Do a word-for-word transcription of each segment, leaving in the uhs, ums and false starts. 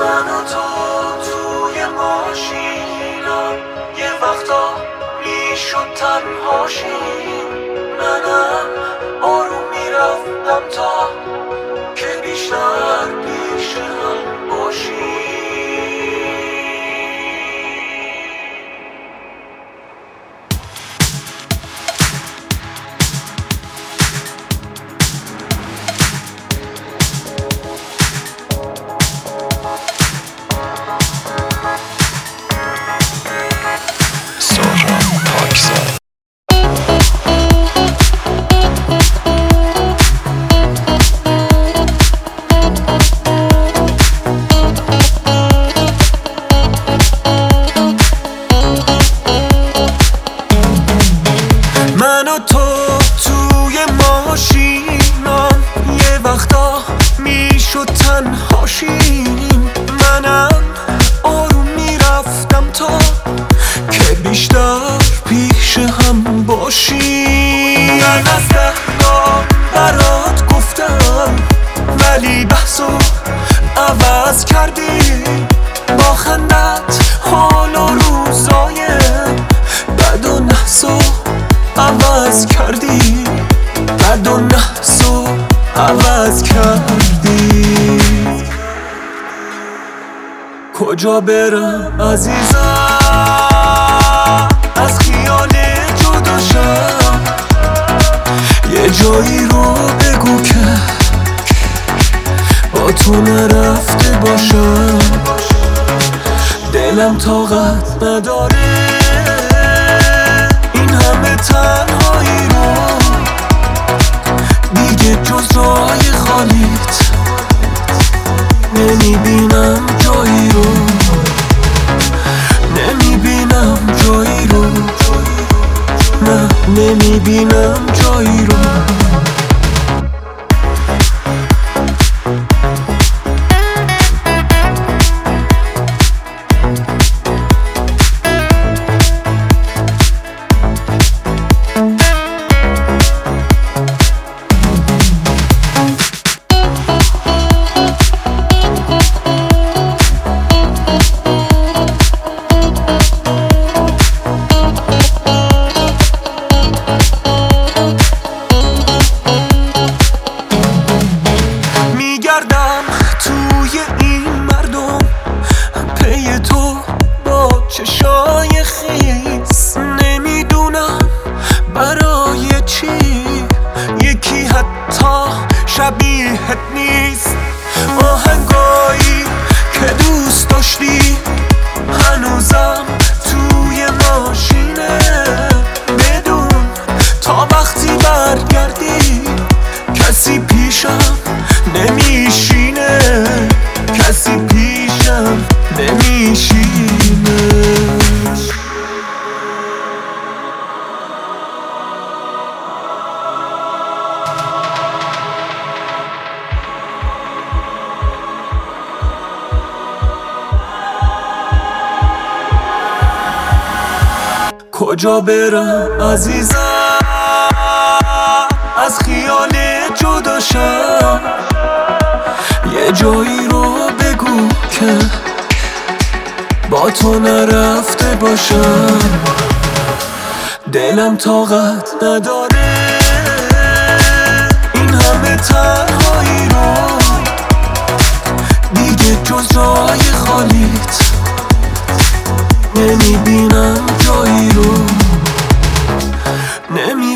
من و تو توی ماشینم، یه وقتا میشد تنهاشیم. منم آروم میرفتم تا که بیشتر پیش هم باشیم. من و تو توی ماشینم، یه وقتا میشد تنهاشیم. منم آروم میرفتم تا که بیشتر پیش هم باشیم. من از دهنام برات گفتم ولی بحثو عوض کردی. با خندت حال و روزای بد و نحسو عوض کردی. بد و نحسو عوض کردی. کجا برم عزیزم از خیال جداشم؟ یه جایی رو بگو که با تو نرفته باشم. دلم طاقت نداره این همه تنهایی رو، دیگه جز راه خالیت نمیبینم جایی رو. نمیبینم جایی رو، نه نمیبینم جایی رو. توی این مردم پی تو با چشای خیس. نمیدونم برای چی یکی حتی شبیهت نیست. آهنگایی که دوست داشتی هنوزم توی ماشینه. بدون تا وقتی برگردی کسی پیشم نمیشینه. کسی پیشم نمیشینه. کجا برم عزیزم از خیال جداشم؟ یه جایی رو بگو که با تو نرفته باشم. دلم طاقت نداره این همه تنهایی رو، دیگه جز راه خالیت نمیبینم جایی رو.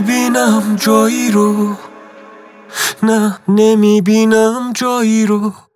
نمیبینم جایی رو، نه نمیبینم جایی رو.